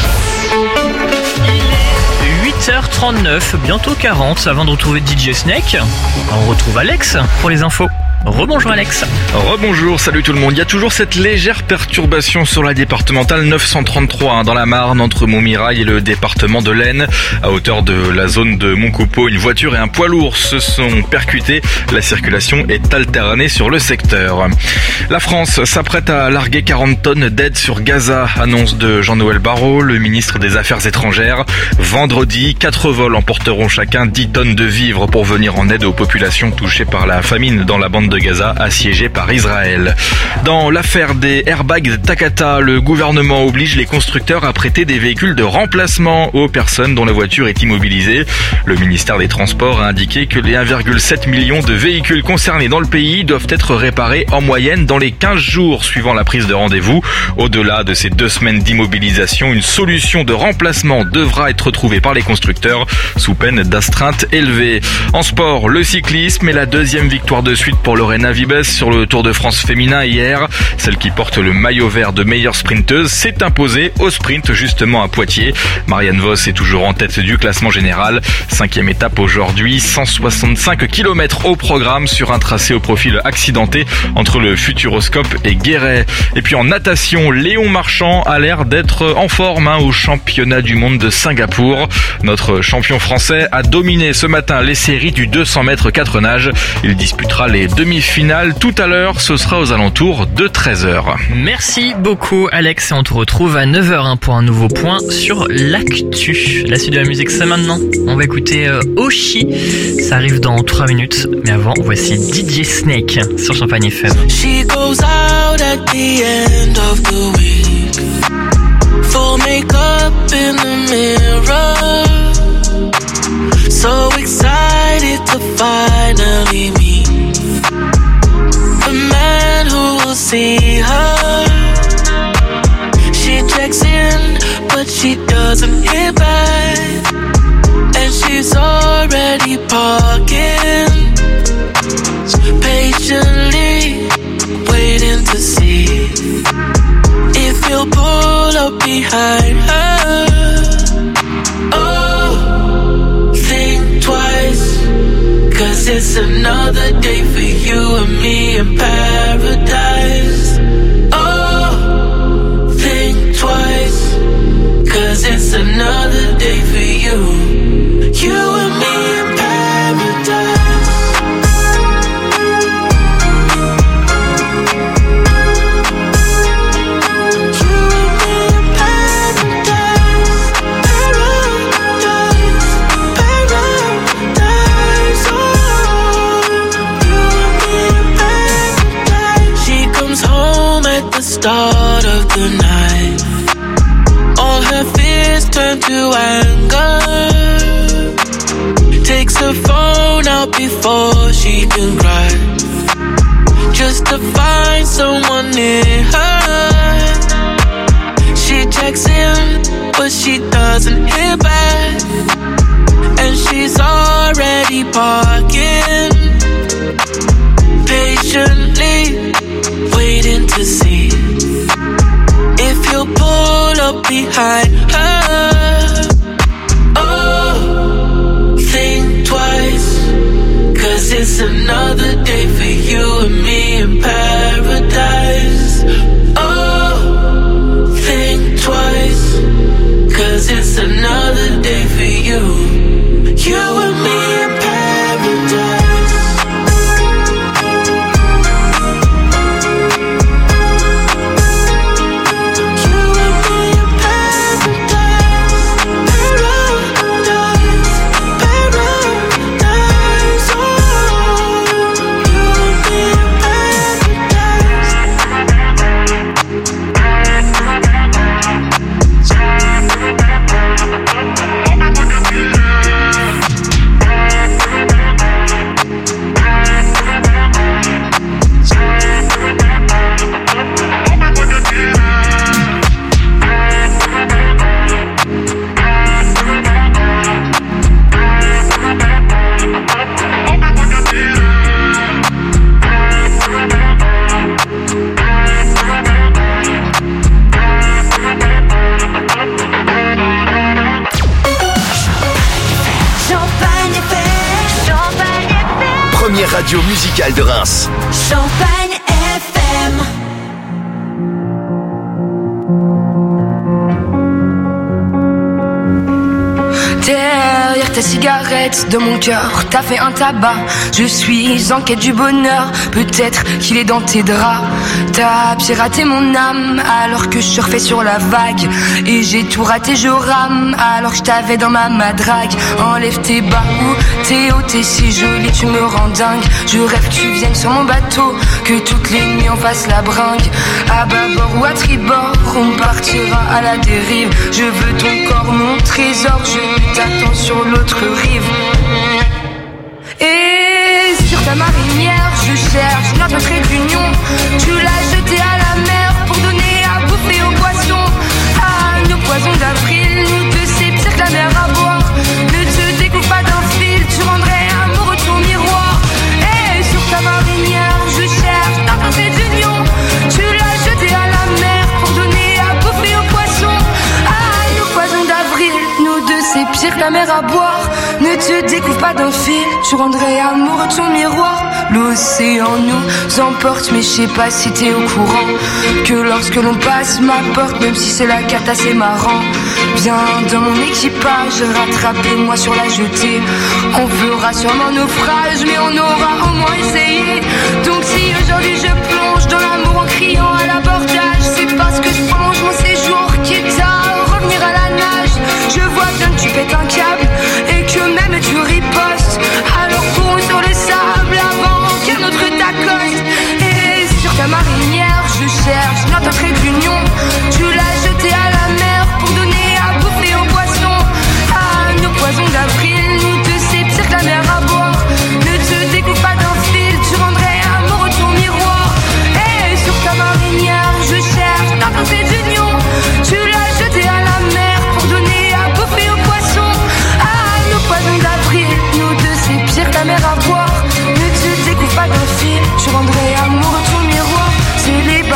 8h39, bientôt 40, avant de retrouver DJ Snake, on retrouve Alex pour les infos. Rebonjour Alex. Rebonjour, salut tout le monde. Il y a toujours cette légère perturbation sur la départementale 933 dans la Marne entre Montmirail et le département de l'Aisne. À hauteur de la zone de Montcopeau, une voiture et un poids lourd se sont percutés. La circulation est alternée sur le secteur. La France s'apprête à larguer 40 tonnes d'aide sur Gaza, annonce de Jean-Noël Barrot, le ministre des Affaires étrangères. Vendredi, 4 vols emporteront chacun 10 tonnes de vivres pour venir en aide aux populations touchées par la famine dans la bande de Gaza assiégée par Israël. Dans l'affaire des airbags Takata, le gouvernement oblige les constructeurs à prêter des véhicules de remplacement aux personnes dont la voiture est immobilisée. Le ministère des Transports a indiqué que les 1,7 million de véhicules concernés dans le pays doivent être réparés en moyenne dans les 15 jours suivant la prise de rendez-vous. Au-delà de ces 2 semaines d'immobilisation, une solution de remplacement devra être trouvée par les constructeurs sous peine d'astreinte élevée. En sport, le cyclisme est la 2e victoire de suite pour Lorena Vibes sur le Tour de France féminin hier. Celle qui porte le maillot vert de meilleure sprinteuse s'est imposée au sprint justement à Poitiers. Marianne Vos est toujours en tête du classement général. 5e étape aujourd'hui, 165 km au programme sur un tracé au profil accidenté entre le Futuroscope et Guéret. Et puis en natation, Léon Marchand a l'air d'être en forme au championnat du monde de Singapour. Notre champion français a dominé ce matin les séries du 200 mètres 4 nages. Il disputera les demi-finales tout à l'heure, ce sera aux alentours de 13h. Merci beaucoup Alex et on te retrouve à 9h pour un nouveau point sur l'actu. La suite de la musique c'est maintenant. On va écouter Oshi, ça arrive dans 3 minutes. Mais avant, voici DJ Snake sur Champagne FM. She goes out at the end of the week. Full makeup in the mirror. So excited to finally meet the man who will see her. She checks in, but she doesn't hear back. And she's already parking. to see if you'll pull up behind her. Oh, think twice, 'cause it's another day for you and me in paradise. Oh, think twice, 'cause it's another day for you, you and me in paradise. Start of the night, all her fears turn to anger. Takes her phone out before she can cry, just to find someone near her. She checks in, but she doesn't hear back, and she's already parking, patiently waiting to see if you'll pull up behind her. Oh, think twice, 'cause it's another day for you and me in paradise. Oh, think twice, 'cause it's another day for you, you and me in paradise. Radio musicale de Reims. Champagne FM. Derrière ta cigarette, de mon cœur, t'as fait un tabac. Je suis en quête du bonheur, peut-être qu'il est dans tes draps. T'as piraté mon âme alors que je surfais sur la vague. Et j'ai tout raté, je rame alors que je t'avais dans ma madrague. Enlève tes bas ou t'es haut, t'es si jolie, tu me rends dingue. Je rêve que tu viennes sur mon bateau, que toutes les nuits on fasse la bringue. À bâbord ou à tribord, on partira à la dérive. Je veux ton corps, mon trésor, je t'attends sur l'autre rive. Et sur ta marinière, je cherche notre trait d'union. Tu l'as jeté à la mer pour donner à bouffer aux poissons. À nos poisons d'avril, nous deux c'est pire que la mer à boire. Ne te découpe pas d'un fil, tu rendrais amoureux ton miroir. Et sur ta marinière, je cherche notre trait d'union. Tu l'as jeté à la mer pour donner à bouffer aux poissons. À nos poisons d'avril, nous deux c'est pire que la mer à boire. Ne te découvre pas d'un fil, tu rendrais amoureux ton miroir. L'océan nous emporte, mais je sais pas si t'es au courant que lorsque l'on passe ma porte, même si c'est la carte assez marrant, viens dans mon équipage, rattrapez-moi sur la jetée. On fera sûrement naufrage, mais on aura au moins essayé. Donc si aujourd'hui je plonge dans l'amour en criant à l'abordage, c'est parce que je plonge mon séjour quitte à revenir à la nage. Je vois bien que tu pètes un câble et que même tu ripostes. Alors cours sur le sable avant qu'un autre t'accoste. Et sur ta marinière, je cherche notre trait d'union. Tu l'as jeté à la mer pour donner à bouffer aux poissons. À nos poisons d'avril, nous deux c'est pire que la mer à boire. Ne te découpe pas d'un fil, tu rendrais amoureux ton miroir. Et sur ta marinière, je cherche notre trait d'union. Tu l'as jeté à la mer pour donner à bouffer aux poissons. À nos poisons d'avril, nous deux c'est pire que la mer à boire. Ne te découpe pas d'un fil, tu rendrais amoureux ton miroir. C'est les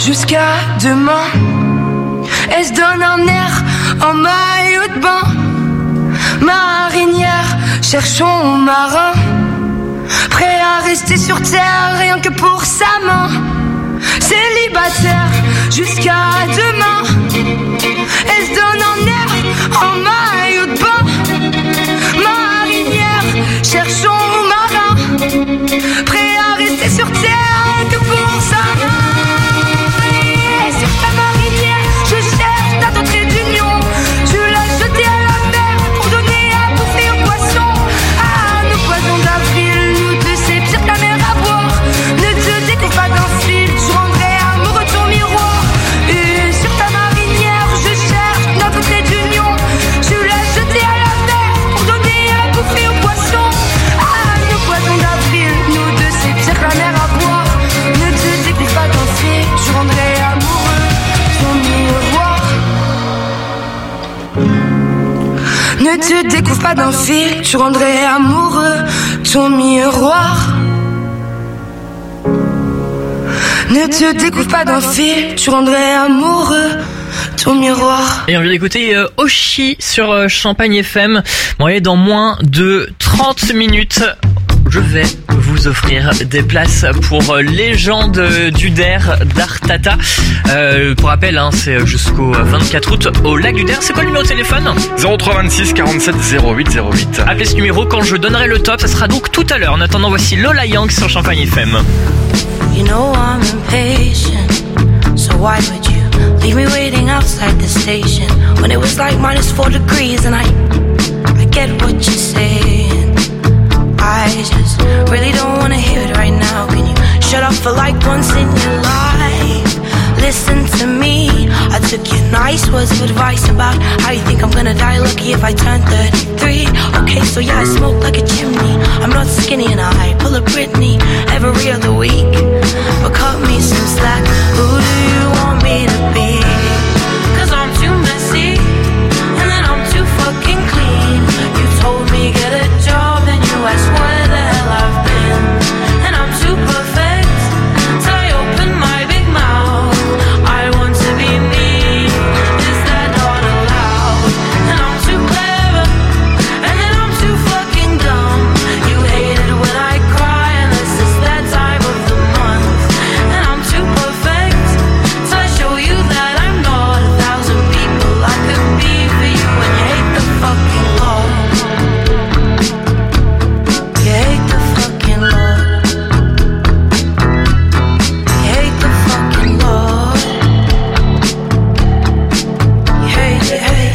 jusqu'à demain. Elle se donne un air en maillot de bain. Marinière, cherchons marin, prêt à rester sur terre rien que pour sa main. Célibataire jusqu'à demain. Elle se donne un air en maillot de bain. Marinière, cherchons marin, prêt à rester sur terre rien que pour sa main. Et sur ta marinière, je cherche ta trait d'union. Je l'ai jetée à la mer pour donner à bouffer aux poissons. Ah, nos poissons d'avril, nous deux c'est pire que la mer à boire. Ne te découvre pas d'un fil, je rendrai amoureux ton miroir. Et sur ta marinière, je cherche notre trait d'union. Je l'ai jetée à la mer pour donner à bouffer aux poissons. Ah, nos poissons d'avril, nous deux c'est pire que la mer à boire. Ne te découvre pas d'un fil, je rendrai amoureux ton miroir. Ne te découvre pas d'un fil, tu rendrais amoureux ton miroir. Ne te découvre pas d'un fil, tu rendrais amoureux ton miroir. Et on vient d'écouter Oshi sur Champagne FM. Bon, et dans moins de 30 minutes, je vais vous offrir des places pour Légende du Der d'Artata. Pour rappel, hein, c'est jusqu'au 24 août au lac du Der. C'est quoi le numéro de téléphone ? 0326 47 08 08. Appelez ce numéro quand je donnerai le top. Ça sera donc tout à l'heure. En attendant, voici Lola Young sur Champagne FM. You know I'm impatient, so why would you leave me waiting outside the station when it was like -4 degrees and I get what you're saying. I just really don't wanna hear it right now. Can you shut up for like once in your life? Listen to me, I took your nice words of advice about how you think I'm gonna die lucky if I turn 33. Okay, so yeah, I smoke like a chimney, I'm not skinny and I pull a Britney every other week. But cut me some slack, who do you want me to be? 'Cause I'm too messy, and then I'm too fucking clean. You told me get a job, then you asked where the hell I've been. And I'm too perfect, till I open my big mouth. I want to be me, is that not allowed? And I'm too clever, and then I'm too fucking dumb. You hate it when I cry, unless it's that time of the month. And I'm too perfect, so I show you that I'm not 1,000 people I could be for you. And you hate the fucking Lord. You hate the fucking Lord. You hate the fucking Lord. You hate, you hate.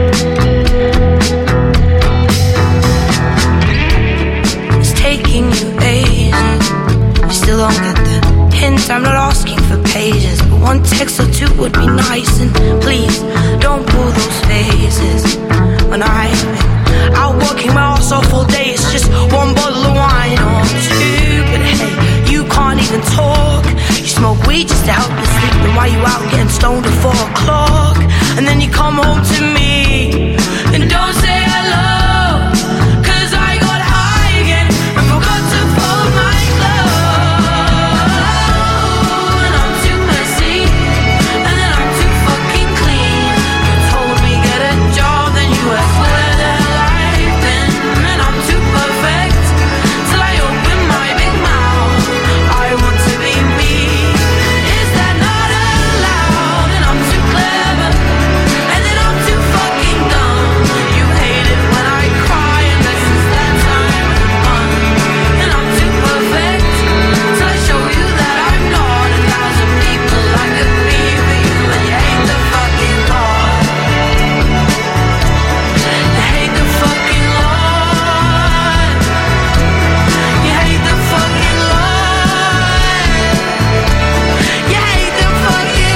It's taking you ages. You still don't get the hint. I'm not asking for pages, but one text or two would be nice. And please don't pull those phases. When I've been out working my ass off all day, it's just one bottle of wine or two. But hey, you can't even talk. You smoke weed just to help you sleep. Then why you out getting stoned at 4 o'clock? And then you come home to me and don't say hello. 'Cause I got high again and forgot to fold my clothes. And I'm too messy, and then I'm too fucking clean. You told me get a job, then you asked where the hell I've been. And I'm too perfect, till I open my big mouth. I want to be me, is that not allowed? And I'm too clever, and then I'm too fucking dumb. You hate it when I cry, unless it's that time of the month. And I'm too perfect, till I show you that I'm not 1,000 people I could be for you. And you hate the fucking Lord. You hate the fucking Lord. You hate the fucking Lord. You hate the fucking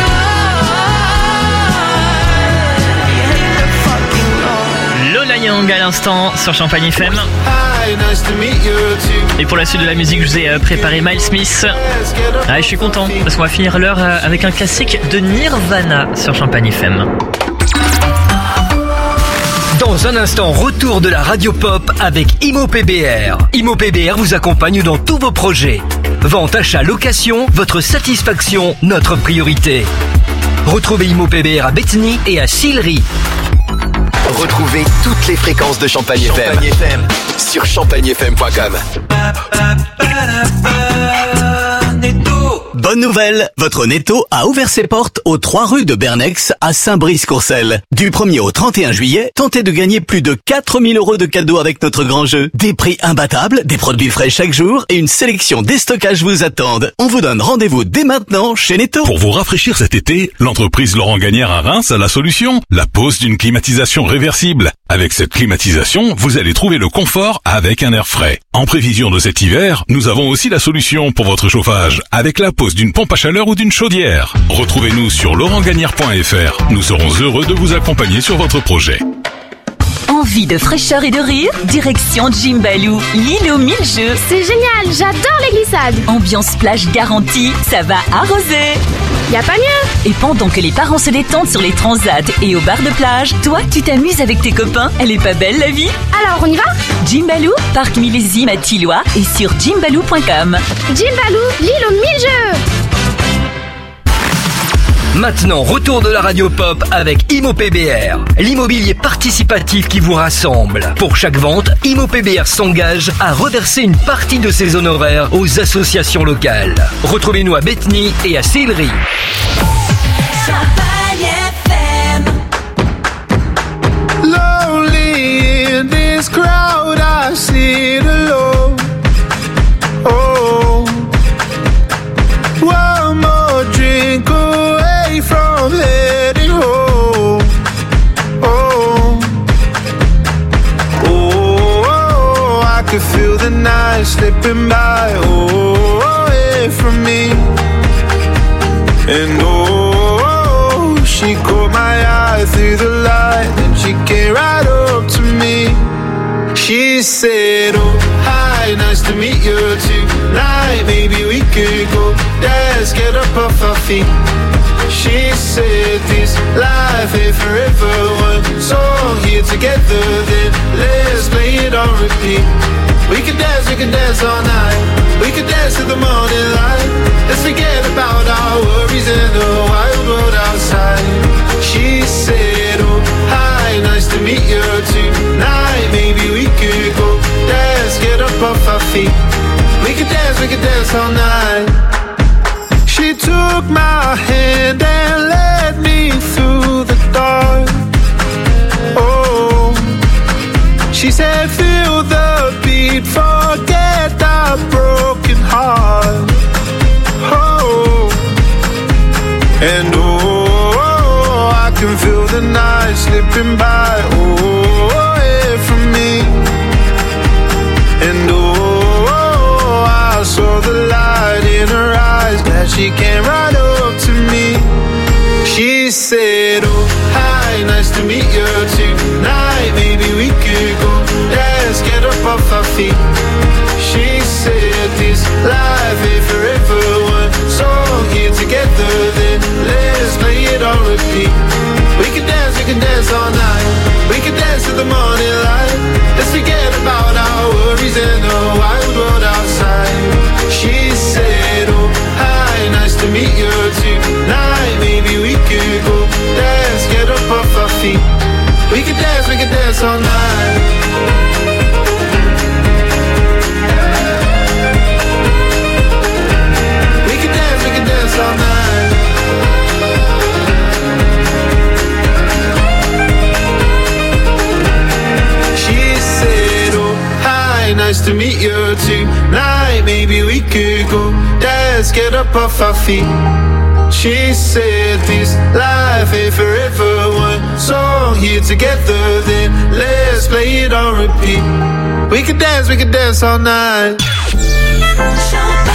Lord. You hate the fucking Lord. Lola Young à l'instant sur Champagne FM. Et pour la suite de la musique, je vous ai préparé Miles Smith. Ah, je suis content parce qu'on va finir l'heure avec un classique de Nirvana sur Champagne FM. Dans un instant, retour de la radio pop avec Imo PBR. Imo PBR vous accompagne dans tous vos projets. Vente, achat, location, votre satisfaction, notre priorité. Retrouvez Imo PBR à Bethany et à Sillery. Retrouvez toutes les fréquences de Champagne FM sur champagnefm.com. Bonne nouvelle, votre Netto a ouvert ses portes aux 3 rues de Bernex à Saint-Brice-Courcelles. Du 1er au 31 juillet, tentez de gagner plus de 4000 € de cadeaux avec notre grand jeu. Des prix imbattables, des produits frais chaque jour et une sélection déstockage vous attendent. On vous donne rendez-vous dès maintenant chez Netto. Pour vous rafraîchir cet été, l'entreprise Laurent Gagnère à Reims a la solution. La pose d'une climatisation réversible. Avec cette climatisation, vous allez trouver le confort avec un air frais. En prévision de cet hiver, nous avons aussi la solution pour votre chauffage avec la pose d'une pompe à chaleur ou d'une chaudière. Retrouvez-nous sur laurentgagnère.fr. Nous serons heureux de vous accompagner sur votre projet. Envie de fraîcheur et de rire? Direction Jimbaloo, l'île aux 1000 jeux. C'est génial, j'adore les glissades. Ambiance plage garantie, ça va arroser. Y a pas mieux. Et pendant que les parents se détendent sur les transats et au bar de plage, toi tu t'amuses avec tes copains. Elle est pas belle la vie? Alors on y va? Jimbaloo, parc millésime à Tilloy et sur jimbaloo.com. Jimbaloo, l'île aux 1000 jeux. Maintenant, retour de la radio pop avec Imo PBR, l'immobilier participatif qui vous rassemble. Pour chaque vente, Imo PBR s'engage à reverser une partie de ses honoraires aux associations locales. Retrouvez-nous à Bethany et à Sillery. Lonely in this crowd, I sit alone. Oh, one more drink away from heading home. Oh, oh, I could feel the night slipping by. Oh, away from me. And oh, she caught my eye through the light, and she came right up to me. She said, oh, hi, nice to meet you tonight. Maybe we could go dance, get up off our feet. She said this life ain't forever. One song here together, then let's play it on repeat. We can dance all night. We can dance to the morning light. Let's forget about our worries and the wild world outside. She said, oh, hi, nice to meet you tonight. Maybe we could go dance, get up off our feet. We can dance all night. She took my hand and led me through the dark. Oh, she said, feel the beat, forget our broken heart. Oh, and oh, I can feel the night slipping by. Oh, away from me. And oh, I saw the light in her eyes, glad she came right up to me. She said, oh, hi, nice to meet you tonight. Maybe we could go dance, get up off our feet. She said this life ain't forever. One song here together, then let's play it on repeat. We can dance all night. We can dance to the morning light. Let's forget about our worries and the wild world outside. She said, oh, hi, nice to meet you tonight. Maybe we could go dance, get up off our feet. We can dance all night. We can dance all night. She said, oh, hi, nice to meet you tonight. Maybe we could go dance, get up off our feet. She said this life ain't forever. One song here together, then let's play it on repeat. We can dance all night.